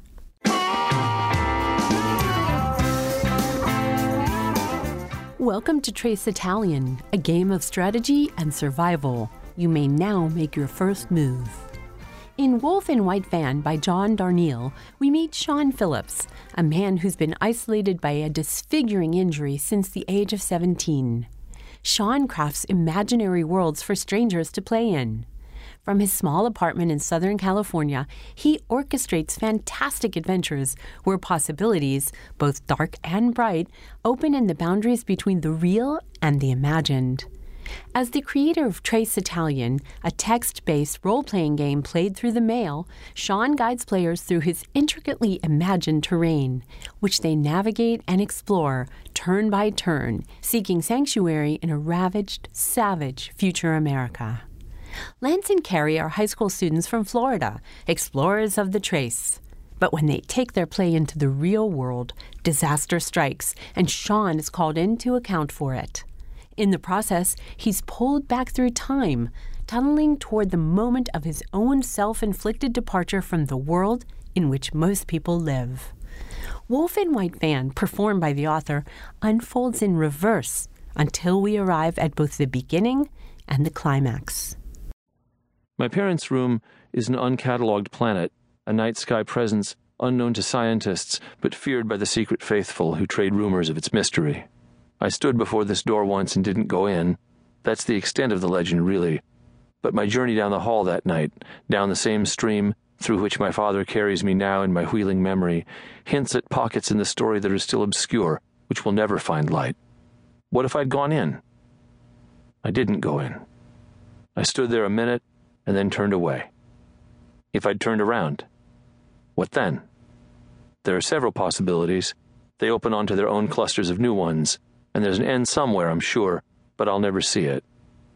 Welcome to Trace Italian, a game of strategy and survival. You may now make your first move. In Wolf in White Van by John Darnielle, we meet Sean Phillips, a man who's been isolated by a disfiguring injury since the age of seventeen. Sean crafts imaginary worlds for strangers to play in. From his small apartment in Southern California, he orchestrates fantastic adventures where possibilities, both dark and bright, open in the boundaries between the real and the imagined. As the creator of Trace Italian, a text-based role-playing game played through the mail, Sean guides players through his intricately imagined terrain, which they navigate and explore turn by turn, seeking sanctuary in a ravaged, savage future America. Lance and Carrie are high school students from Florida, explorers of the Trace. But when they take their play into the real world, disaster strikes, and Sean is called in to account for it. In the process, he's pulled back through time, tunneling toward the moment of his own self-inflicted departure from the world in which most people live. Wolf in White Van, performed by the author, unfolds in reverse until we arrive at both the beginning and the climax. My parents' room is an uncatalogued planet, a night sky presence unknown to scientists but feared by the secret faithful who trade rumors of its mystery. I stood before this door once and didn't go in. That's the extent of the legend, really. But my journey down the hall that night, down the same stream through which my father carries me now in my wheeling memory, hints at pockets in the story that are still obscure, which will never find light. What if I'd gone in? I didn't go in. I stood there a minute and then turned away. If I'd turned around, what then? There are several possibilities. They open onto their own clusters of new ones, and there's an end somewhere, I'm sure, but I'll never see it.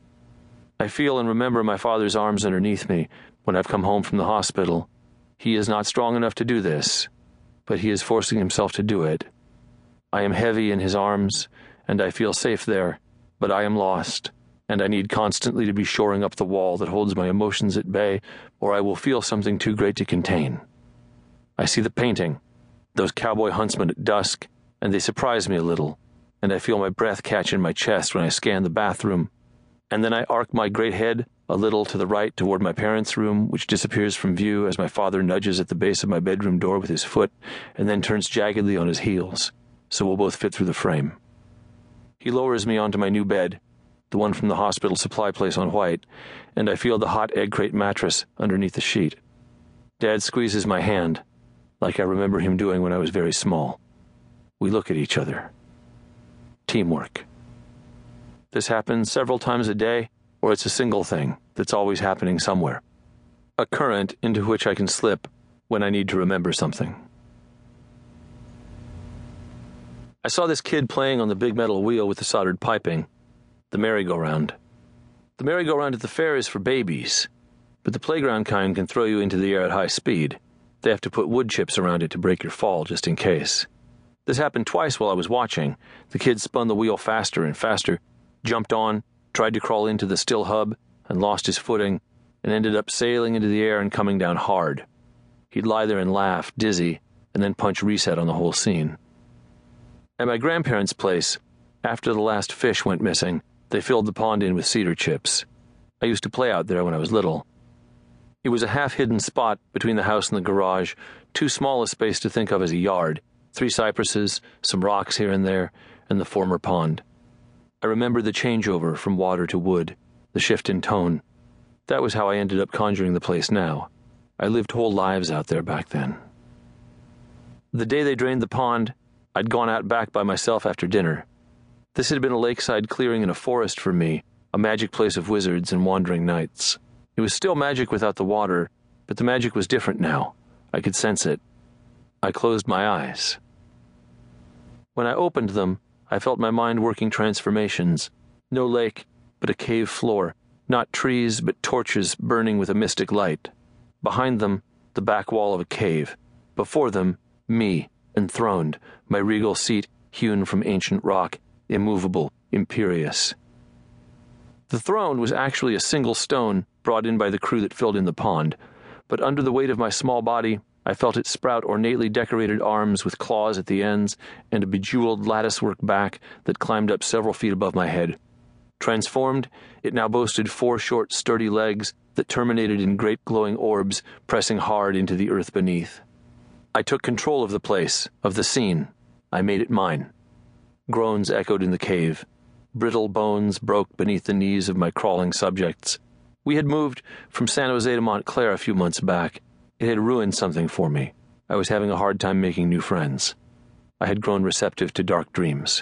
I feel and remember my father's arms underneath me when I've come home from the hospital. He is not strong enough to do this, but he is forcing himself to do it. I am heavy in his arms, and I feel safe there, but I am lost, and I need constantly to be shoring up the wall that holds my emotions at bay, or I will feel something too great to contain. I see the painting, those cowboy huntsmen at dusk, and they surprise me a little, and I feel my breath catch in my chest when I scan the bathroom. And then I arc my great head a little to the right toward my parents' room, which disappears from view as my father nudges at the base of my bedroom door with his foot, and then turns jaggedly on his heels, so we'll both fit through the frame. He lowers me onto my new bed, the one from the hospital supply place on White, and I feel the hot egg crate mattress underneath the sheet. Dad squeezes my hand, like I remember him doing when I was very small. We look at each other. Teamwork. This happens several times a day, or it's a single thing that's always happening somewhere. A current into which I can slip when I need to remember something. I saw this kid playing on the big metal wheel with the soldered piping. The merry-go-round. The merry-go-round at the fair is for babies, but the playground kind can throw you into the air at high speed. They have to put wood chips around it to break your fall, just in case. This happened twice while I was watching. The kid spun the wheel faster and faster, jumped on, tried to crawl into the still hub, and lost his footing, and ended up sailing into the air and coming down hard. He'd lie there and laugh, dizzy, and then punch reset on the whole scene. At my grandparents' place, after the last fish went missing, they filled the pond in with cedar chips. I used to play out there when I was little. It was a half-hidden spot between the house and the garage, too small a space to think of as a yard, three cypresses, some rocks here and there, and the former pond. I remembered the changeover from water to wood, the shift in tone. That was how I ended up conjuring the place now. I lived whole lives out there back then. The day they drained the pond, I'd gone out back by myself after dinner. This had been a lakeside clearing in a forest for me, a magic place of wizards and wandering knights. It was still magic without the water, but the magic was different now. I could sense it. I closed my eyes. When I opened them, I felt my mind working transformations. No lake, but a cave floor. Not trees, but torches burning with a mystic light. Behind them, the back wall of a cave. Before them, me, enthroned, my regal seat hewn from ancient rock, immovable, imperious. The throne was actually a single stone brought in by the crew that filled in the pond, but under the weight of my small body, I felt it sprout ornately decorated arms with claws at the ends and a bejeweled latticework back that climbed up several feet above my head. Transformed, it now boasted four short, sturdy legs that terminated in great glowing orbs pressing hard into the earth beneath. I took control of the place, of the scene. I made it mine. Groans echoed in the cave. Brittle bones broke beneath the knees of my crawling subjects. We had moved from San Jose to Montclair a few months back. It had ruined something for me. I was having a hard time making new friends. I had grown receptive to dark dreams.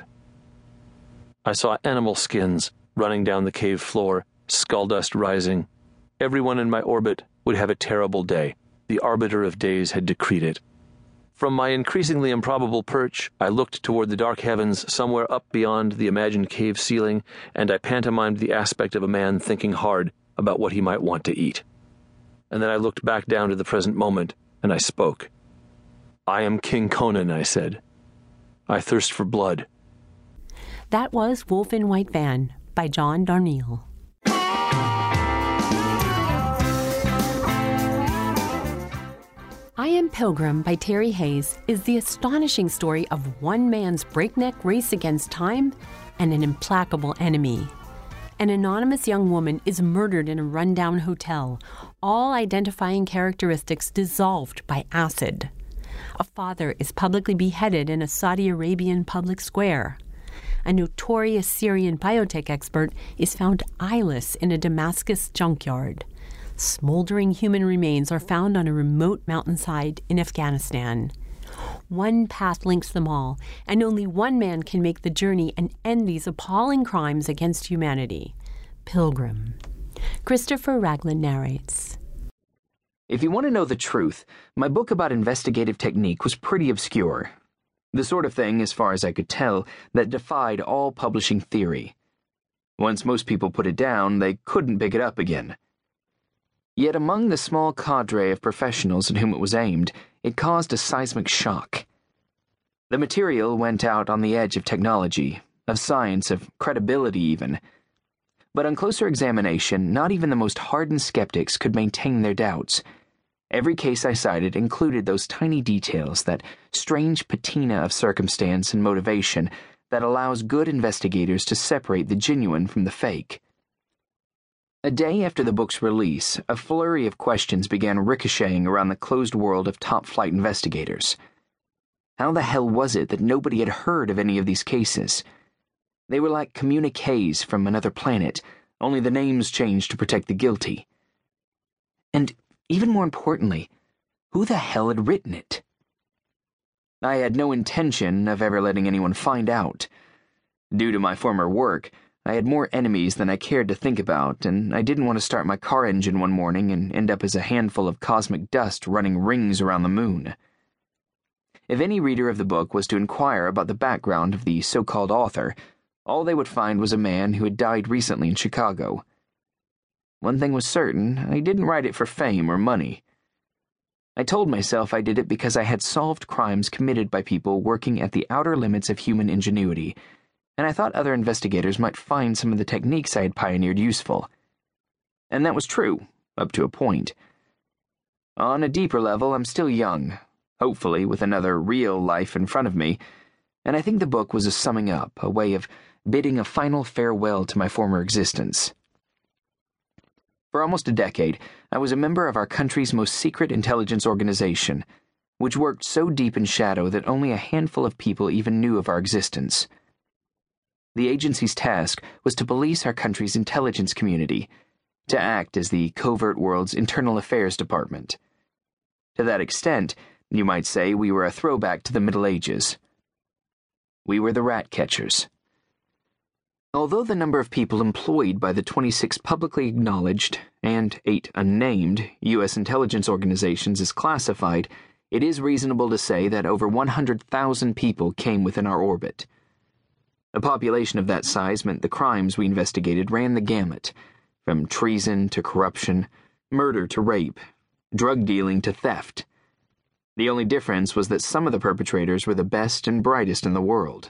I saw animal skins running down the cave floor, skull dust rising. Everyone in my orbit would have a terrible day. The arbiter of days had decreed it. From my increasingly improbable perch, I looked toward the dark heavens somewhere up beyond the imagined cave ceiling, and I pantomimed the aspect of a man thinking hard about what he might want to eat. And then I looked back down to the present moment, and I spoke. I am King Conan, I said. I thirst for blood. That was Wolf in White Van by John Darnielle. I Am Pilgrim by Terry Hayes is the astonishing story of one man's breakneck race against time and an implacable enemy. An anonymous young woman is murdered in a rundown hotel, all identifying characteristics dissolved by acid. A father is publicly beheaded in a Saudi Arabian public square. A notorious Syrian biotech expert is found eyeless in a Damascus junkyard. Smoldering human remains are found on a remote mountainside in Afghanistan. One path links them all, and only one man can make the journey and end these appalling crimes against humanity. Pilgrim. Christopher Ragland narrates. If you want to know the truth, my book about investigative technique was pretty obscure. The sort of thing, as far as I could tell, that defied all publishing theory. Once most people put it down, they couldn't pick it up again. Yet among the small cadre of professionals at whom it was aimed, it caused a seismic shock. The material went out on the edge of technology, of science, of credibility even. But on closer examination, not even the most hardened skeptics could maintain their doubts. Every case I cited included those tiny details, that strange patina of circumstance and motivation that allows good investigators to separate the genuine from the fake. A day after the book's release, a flurry of questions began ricocheting around the closed world of top-flight investigators. How the hell was it that nobody had heard of any of these cases? They were like communiques from another planet, only the names changed to protect the guilty. And even more importantly, who the hell had written it? I had no intention of ever letting anyone find out. Due to my former work, I had more enemies than I cared to think about, and I didn't want to start my car engine one morning and end up as a handful of cosmic dust running rings around the moon. If any reader of the book was to inquire about the background of the so-called author, all they would find was a man who had died recently in Chicago. One thing was certain, I didn't write it for fame or money. I told myself I did it because I had solved crimes committed by people working at the outer limits of human ingenuity, and I thought other investigators might find some of the techniques I had pioneered useful. And that was true, up to a point. On a deeper level, I'm still young, hopefully with another real life in front of me, and I think the book was a summing up, a way of bidding a final farewell to my former existence. For almost a decade, I was a member of our country's most secret intelligence organization, which worked so deep in shadow that only a handful of people even knew of our existence. The agency's task was to police our country's intelligence community, to act as the covert world's internal affairs department. To that extent, you might say we were a throwback to the Middle Ages. We were the rat catchers. Although the number of people employed by the twenty-six publicly acknowledged and eight unnamed U S intelligence organizations is classified, it is reasonable to say that over one hundred thousand people came within our orbit. A population of that size meant the crimes we investigated ran the gamut, from treason to corruption, murder to rape, drug dealing to theft. The only difference was that some of the perpetrators were the best and brightest in the world.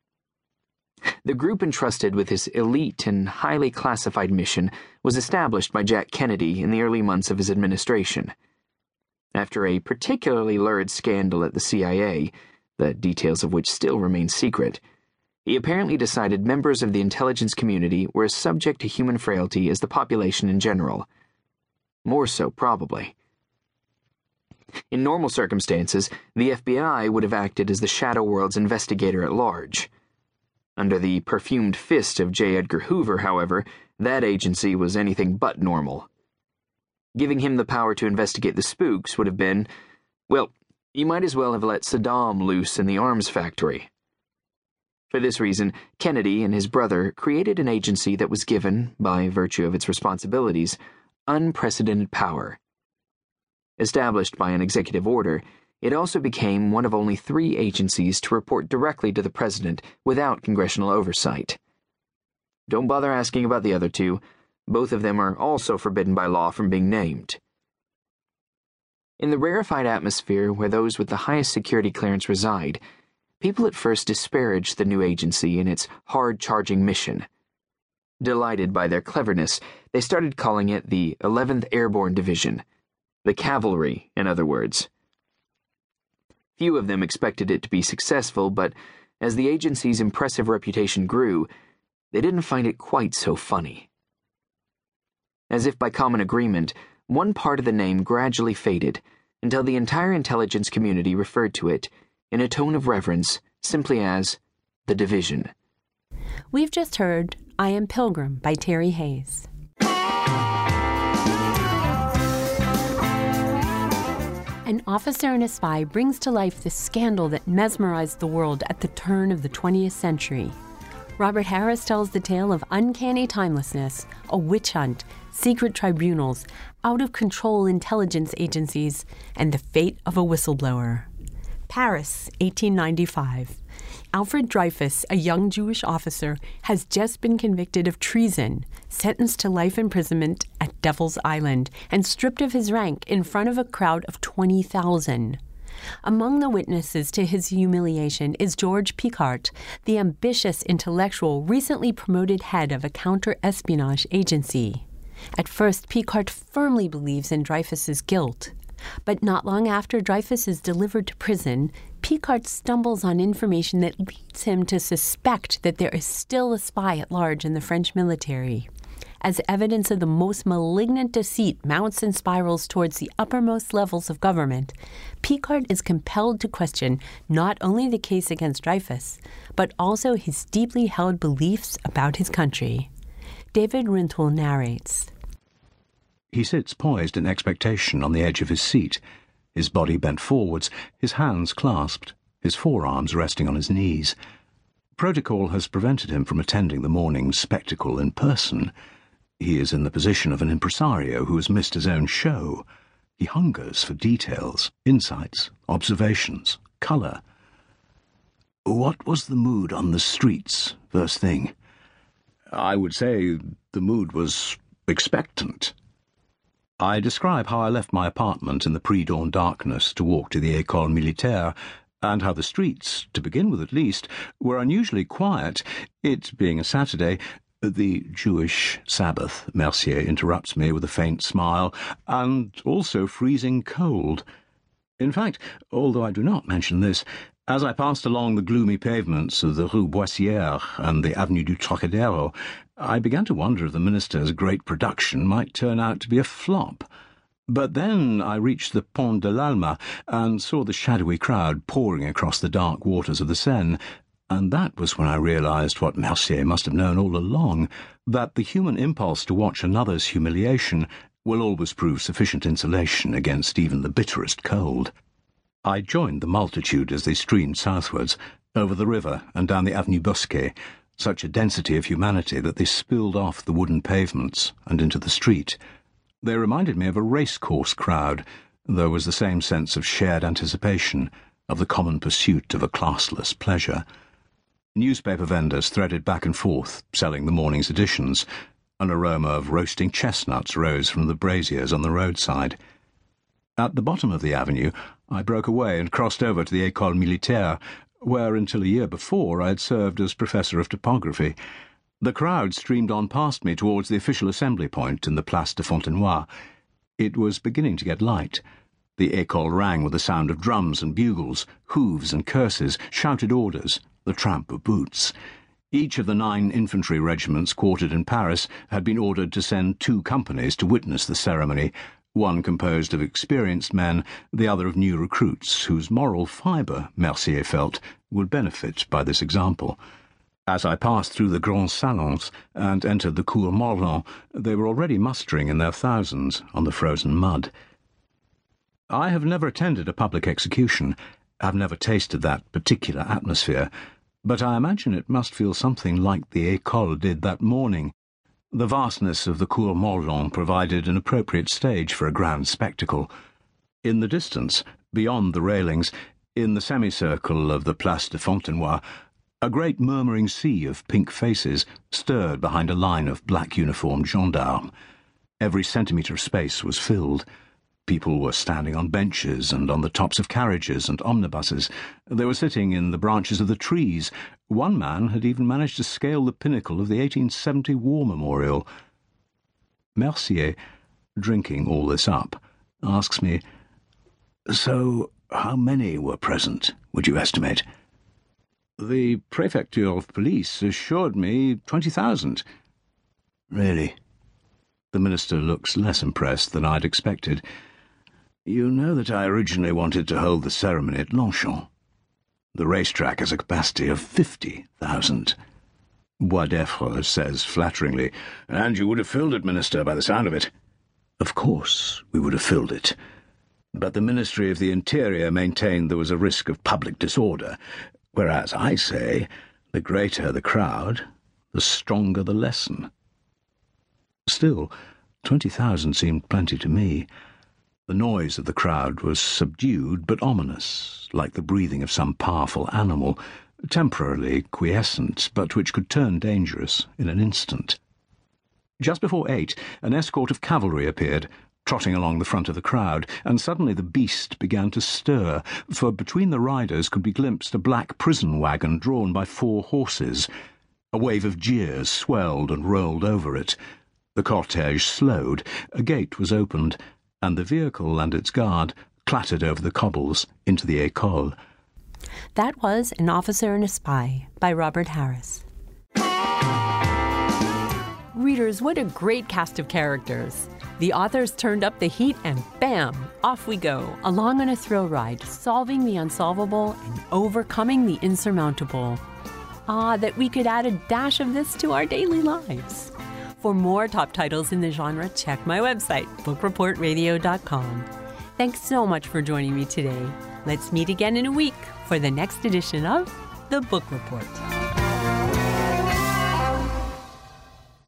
The group entrusted with this elite and highly classified mission was established by Jack Kennedy in the early months of his administration. After a particularly lurid scandal at the C I A, the details of which still remain secret, he apparently decided members of the intelligence community were as subject to human frailty as the population in general. More so, probably. In normal circumstances, the F B I would have acted as the shadow world's investigator at large. Under the perfumed fist of J. Edgar Hoover, however, that agency was anything but normal. Giving him the power to investigate the spooks would have been, well, you might as well have let Saddam loose in the arms factory. For this reason, Kennedy and his brother created an agency that was given, by virtue of its responsibilities, unprecedented power. Established by an executive order, it also became one of only three agencies to report directly to the president without congressional oversight. Don't bother asking about the other two. Both of them are also forbidden by law from being named. In the rarefied atmosphere where those with the highest security clearance reside, people at first disparaged the new agency and its hard-charging mission. Delighted by their cleverness, they started calling it the eleventh Airborne Division, the cavalry, in other words. Few of them expected it to be successful, but as the agency's impressive reputation grew, they didn't find it quite so funny. As if by common agreement, one part of the name gradually faded until the entire intelligence community referred to it, in a tone of reverence, simply as the Division. We've just heard I Am Pilgrim by Terry Hayes. An officer and a spy brings to life the scandal that mesmerized the world at the turn of the twentieth century. Robert Harris tells the tale of uncanny timelessness, a witch hunt, secret tribunals, out-of-control intelligence agencies, and the fate of a whistleblower. Paris, eighteen ninety-five. Alfred Dreyfus, a young Jewish officer, has just been convicted of treason, sentenced to life imprisonment at Devil's Island, and stripped of his rank in front of a crowd of twenty thousand. Among the witnesses to his humiliation is George Picquart, the ambitious intellectual recently promoted head of a counter-espionage agency. At first, Picquart firmly believes in Dreyfus's guilt. But not long after Dreyfus is delivered to prison, Picquart stumbles on information that leads him to suspect that there is still a spy at large in the French military. As evidence of the most malignant deceit mounts and spirals towards the uppermost levels of government, Picquart is compelled to question not only the case against Dreyfus, but also his deeply held beliefs about his country. David Rintoul narrates. He sits poised in expectation on the edge of his seat, his body bent forwards, his hands clasped, his forearms resting on his knees. Protocol has prevented him from attending the morning's spectacle in person. He is in the position of an impresario who has missed his own show. He hungers for details, insights, observations, colour. What was the mood on the streets, first thing? I would say the mood was expectant. I describe how I left my apartment in the pre-dawn darkness to walk to the École Militaire, and how the streets, to begin with at least, were unusually quiet, it being a Saturday. The Jewish Sabbath, Mercier interrupts me with a faint smile, and also freezing cold. In fact, although I do not mention this, As I passed along the gloomy pavements of the Rue Boissière and the Avenue du Trocadero, I began to wonder if the minister's great production might turn out to be a flop. But then I reached the Pont de l'Alma and saw the shadowy crowd pouring across the dark waters of the Seine, and that was when I realized what Mercier must have known all along, that the human impulse to watch another's humiliation will always prove sufficient insulation against even the bitterest cold. I joined the multitude as they streamed southwards, over the river and down the Avenue Bosquet, such a density of humanity that they spilled off the wooden pavements and into the street. They reminded me of a racecourse crowd. There was the same sense of shared anticipation, of the common pursuit of a classless pleasure. Newspaper vendors threaded back and forth, selling the morning's editions. An aroma of roasting chestnuts rose from the braziers on the roadside. At the bottom of the avenue, I broke away and crossed over to the École Militaire, where until a year before I had served as professor of topography. The crowd streamed on past me towards the official assembly point in the Place de Fontenoy. It was beginning to get light. The École rang with the sound of drums and bugles, hooves and curses, shouted orders, the tramp of boots. Each of the nine infantry regiments quartered in Paris had been ordered to send two companies to witness the ceremony, one composed of experienced men, the other of new recruits, whose moral fibre, Mercier felt, would benefit by this example. As I passed through the grands salons and entered the Cour Morland, they were already mustering in their thousands on the frozen mud. I have never attended a public execution, have never tasted that particular atmosphere, but I imagine it must feel something like the École did that morning. The vastness of the Cour Morland provided an appropriate stage for a grand spectacle. In the distance, beyond the railings, in the semicircle of the Place de Fontenoy, a great murmuring sea of pink faces stirred behind a line of black-uniformed gendarmes. Every centimetre of space was filled. People were standing on benches and on the tops of carriages and omnibuses. They were sitting in the branches of the trees. One man had even managed to scale the pinnacle of the eighteen seventy War Memorial. Mercier, drinking all this up, asks me, "So, how many were present, would you estimate?" "The Prefecture of Police assured me twenty thousand. "Really?" The minister looks less impressed than I'd expected. "You know that I originally wanted to hold the ceremony at Longchamp. The racetrack has a capacity of fifty thousand. Boisdeffre says flatteringly, "And you would have filled it, Minister, by the sound of it." Of course we would have filled it. But the Ministry of the Interior maintained there was a risk of public disorder, whereas I say, the greater the crowd, the stronger the lesson. Still, twenty thousand seemed plenty to me. The noise of the crowd was subdued but ominous, like the breathing of some powerful animal, temporarily quiescent, but which could turn dangerous in an instant. Just before eight, an escort of cavalry appeared, trotting along the front of the crowd, and suddenly the beast began to stir, for between the riders could be glimpsed a black prison wagon drawn by four horses. A wave of jeers swelled and rolled over it. The cortège slowed, a gate was opened, and the vehicle and its guard clattered over the cobbles into the École. That was An Officer and a Spy by Robert Harris. Readers, what a great cast of characters. The authors turned up the heat and bam, off we go, along on a thrill ride, solving the unsolvable and overcoming the insurmountable. Ah, that we could add a dash of this to our daily lives. For more top titles in the genre, check my website, book report radio dot com. Thanks so much for joining me today. Let's meet again in a week for the next edition of The Book Report.